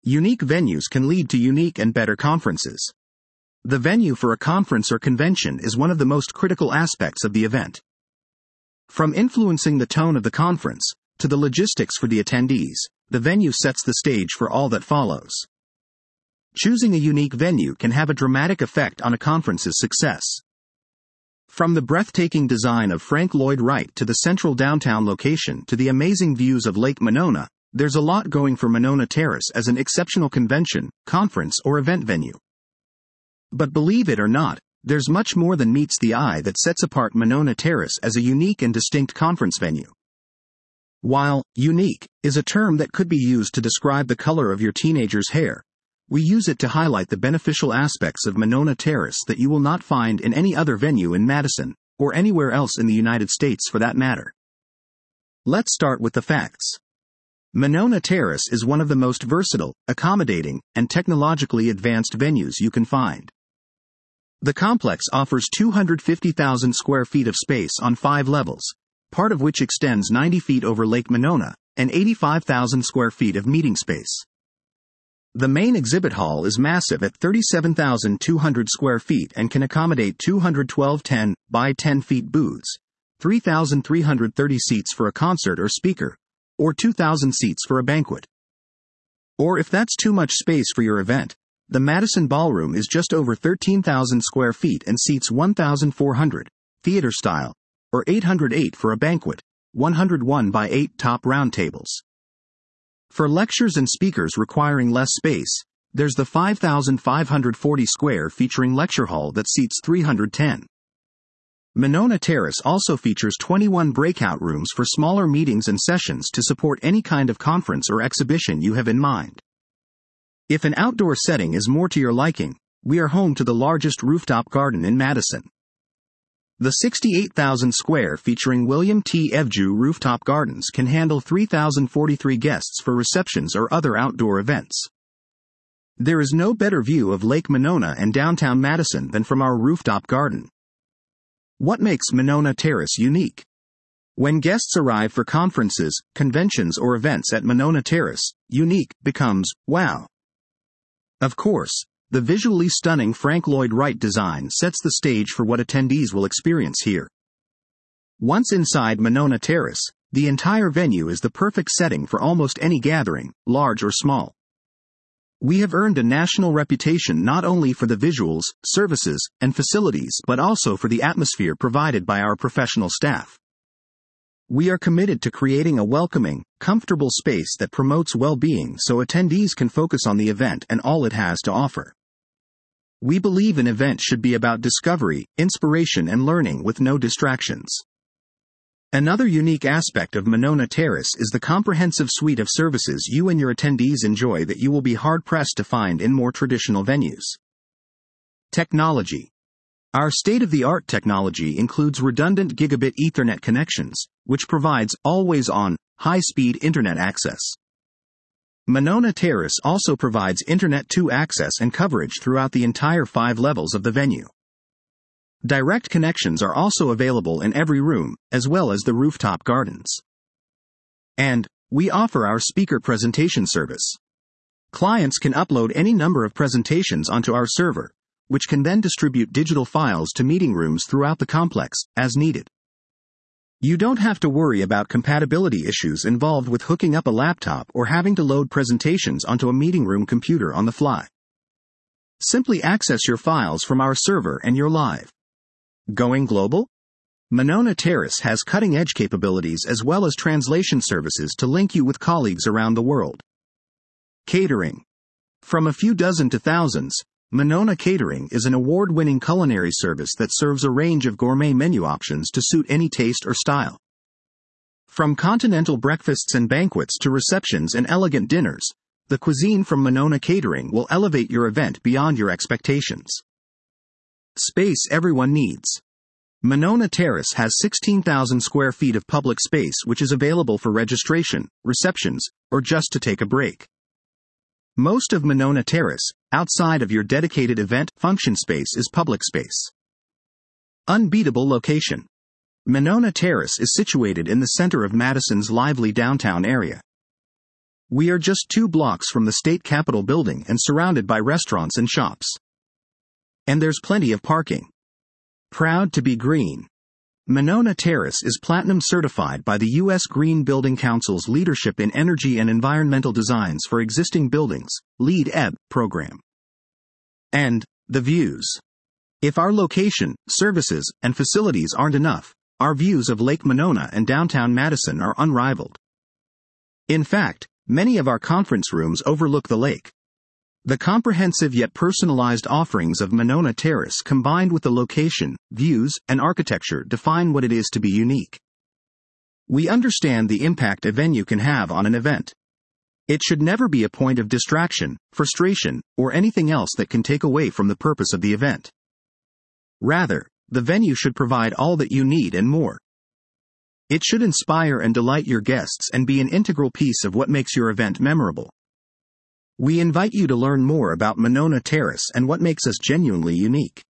Unique venues can lead to unique and better conferences. The venue for a conference or convention is one of the most critical aspects of the event. From influencing the tone of the conference, to the logistics for the attendees, the venue sets the stage for all that follows. Choosing a unique venue can have a dramatic effect on a conference's success. From the breathtaking design of Frank Lloyd Wright to the central downtown location to the amazing views of Lake Monona, there's a lot going for Monona Terrace as an exceptional convention, conference, or event venue. But believe it or not, there's much more than meets the eye that sets apart Monona Terrace as a unique and distinct conference venue. While unique is a term that could be used to describe the color of your teenager's hair, we use it to highlight the beneficial aspects of Monona Terrace that you will not find in any other venue in Madison, or anywhere else in the United States for that matter. Let's start with the facts. Monona Terrace is one of the most versatile, accommodating, and technologically advanced venues you can find. The complex offers 250,000 square feet of space on 5 levels, part of which extends 90 feet over Lake Monona, and 85,000 square feet of meeting space. The main exhibit hall is massive at 37,200 square feet and can accommodate 212 10 by 10 feet booths, 3,330 seats for a concert or speaker, or 2,000 seats for a banquet. Or if that's too much space for your event, the Madison Ballroom is just over 13,000 square feet and seats 1,400, theater style, or 808 for a banquet, 101 by 8 top round tables. For lectures and speakers requiring less space, there's the 5,540 square featuring lecture hall that seats 310. Monona Terrace also features 21 breakout rooms for smaller meetings and sessions to support any kind of conference or exhibition you have in mind. If an outdoor setting is more to your liking, we are home to the largest rooftop garden in Madison. The 68,000 square featuring William T. Evju Rooftop Gardens can handle 3,043 guests for receptions or other outdoor events. There is no better view of Lake Monona and downtown Madison than from our rooftop garden. What makes Monona Terrace unique? When guests arrive for conferences, conventions, or events at Monona Terrace, unique becomes wow. Of course, the visually stunning Frank Lloyd Wright design sets the stage for what attendees will experience here. Once inside Monona Terrace, the entire venue is the perfect setting for almost any gathering, large or small. We have earned a national reputation not only for the visuals, services, and facilities but also for the atmosphere provided by our professional staff. We are committed to creating a welcoming, comfortable space that promotes well-being so attendees can focus on the event and all it has to offer. We believe an event should be about discovery, inspiration, and learning with no distractions. Another unique aspect of Monona Terrace is the comprehensive suite of services you and your attendees enjoy that you will be hard-pressed to find in more traditional venues. Technology. Our state-of-the-art technology includes redundant gigabit Ethernet connections, which provides always-on, high-speed internet access. Monona Terrace also provides Internet 2 access and coverage throughout the entire 5 levels of the venue. Direct connections are also available in every room, as well as the rooftop gardens. And we offer our speaker presentation service. Clients can upload any number of presentations onto our server, which can then distribute digital files to meeting rooms throughout the complex, as needed. You don't have to worry about compatibility issues involved with hooking up a laptop or having to load presentations onto a meeting room computer on the fly. Simply access your files from our server and you're live. Going global? Monona Terrace has cutting-edge capabilities as well as translation services to link you with colleagues around the world. Catering. From a few dozen to thousands, Monona Catering is an award-winning culinary service that serves a range of gourmet menu options to suit any taste or style. From continental breakfasts and banquets to receptions and elegant dinners, the cuisine from Monona Catering will elevate your event beyond your expectations. Space everyone needs. Monona Terrace has 16,000 square feet of public space which is available for registration, receptions, or just to take a break. Most of Monona Terrace, outside of your dedicated event function space, is public space. Unbeatable location. Monona Terrace is situated in the center of Madison's lively downtown area. We are just 2 blocks from the state capitol building and surrounded by restaurants and shops. And there's plenty of parking. Proud to be green. Monona Terrace is platinum certified by the U.S. Green Building Council's Leadership in Energy and Environmental Designs for Existing Buildings, LEED program. And the views. If our location, services, and facilities aren't enough, our views of Lake Monona and downtown Madison are unrivaled. In fact, many of our conference rooms overlook the lake. The comprehensive yet personalized offerings of Monona Terrace combined with the location, views, and architecture define what it is to be unique. We understand the impact a venue can have on an event. It should never be a point of distraction, frustration, or anything else that can take away from the purpose of the event. Rather, the venue should provide all that you need and more. It should inspire and delight your guests and be an integral piece of what makes your event memorable. We invite you to learn more about Monona Terrace and what makes us genuinely unique.